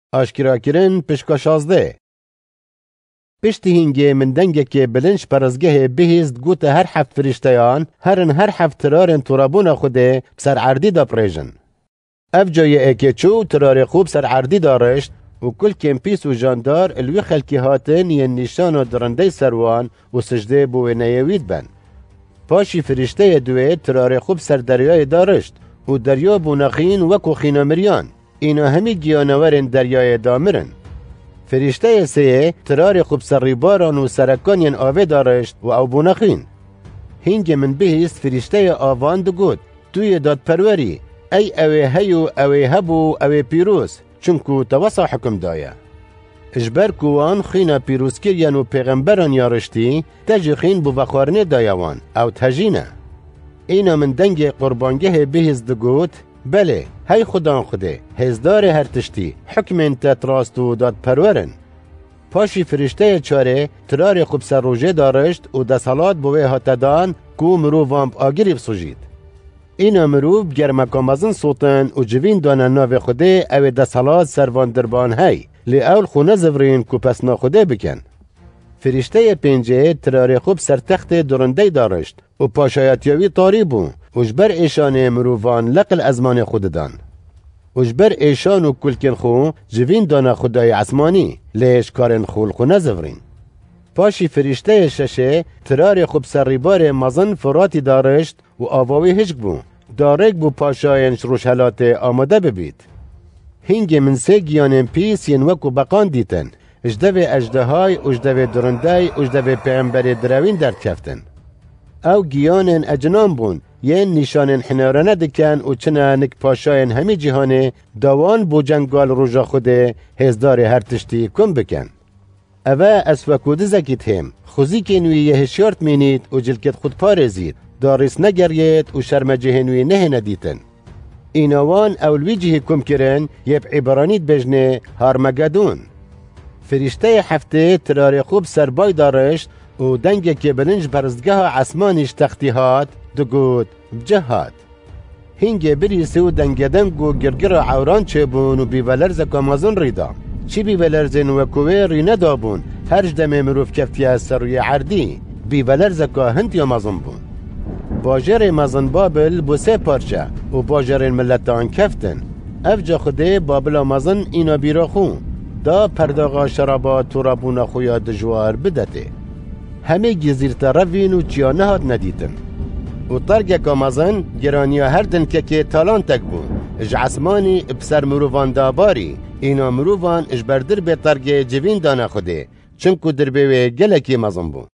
آشکرا کرن پشکا 16. پشتی هنگه من دنگه که بلنش پرزگه بهیست گوت هر حفت فرشتیان هر حفت ترارن ترابون خوده بسر عردی دا پریجن. اف جای اکه چو ترار خوب سر عردی دارشت و کل کمپیس و جاندار الوی خلکی هاتن ین نشان و درنده سروان و سجده بو نیوید بن. پاشی فرشته دوی ترار خوب سر دریای دارشت و دریا بو نخین وکو خینامریان. اینا همی گیانورن دریای دامرن. فرشته سه ترار خوب سر ریباران و سرکانین آوه دارشت و او بو نخین. هنگ من بهیست فرشته آوان دو گود توی داد پروری ای اوه هیو اوه هبو اوه پیروز چونکو توسع حکم دایا. اجبر کوان خینا پیروز کریان و پیغمبران یارشتی تج خین بو بخارنه دایوان او تجینه. اینا من دنگ قربانگه بهیز دگوت بله هی خدان خوده هزدار هر تشتی حکم انت راست و داد پرورن. پاشی فرشته چاره ترار خوب سر روژه دارشت و دسالات بوه هاتدان کو مروفان آگیری بسوجید. اینا مروف گرمکامازن صوتن و جوین دانن ناو خوده او دسالات سروان دربان هی لی اول خونه زورین کو پس ناخوده بکن. فرشته پنجه ترار خوب سر تخت درنده دارشت و پاشایتیوی طاری بون وجبر ایشان مروفان لقل ازمان خود دان. وجبر ایشان و کلکن خو جوین دانا خدای عثمانی لیش کارن خول خو نزورین. پاشی فرشته ششه ترار خوب سر ریبار مزن فراتی دارشت و آواوی هشک بون. دارک بو پاشاینش روشهلات آماده ببید. هنگ من سه گیانن پیس ین وکو بقان دیتن. اجدوی اجدهای، اجدوی درندهی، اجدوی پیغمبر دروین در کفتن. او گیانن اجنان بون. ین نشانن حنارانه دکن و چنه نک پاشاین همی جهانه دوان بو جنگال روژا خوده هزدار هر تشتی کن بکن. اوه اسوکوده زکیت هم خوزی که نوی یه هشیارت مینید و جلکت خود پارزید داریس نگرید و شرم جهنوی نه ندیتن. اینوان اولوی جه کم کرن یب عبرانیت بجنه هارمگدون. فرشته هفته ترار خوب سربای دارشت و دنگه که بلنج برزگاه عثمانیش تختیهات دگود بجهاد. هنگه بریسه و دنگدنگ و گرگر عوران چه بون و بیولرز کامازون ریدا. چی بیولرزن و کوه ری ندابون هرج دم مروف کفتی از سروی عردی بیولرز که هند یا مازن بون. باجر مازن بابل بو سه پارچه و باجر ملتان کفتن. افجا خوده بابل مازن اینا بیرا خون. دا پرداغا شرابا تورابونا خویا دجوار بدته. همه گزیرت روین و چیا نهاد ندیتن. و طرق کامازن گرانیا هر دن که تالان تک بون. اج عثمانی بسر مروفان داباری. اینا مروفان اج بردر به طرق جوین دانا خوده. چنکو دربه گلکی مازن بون.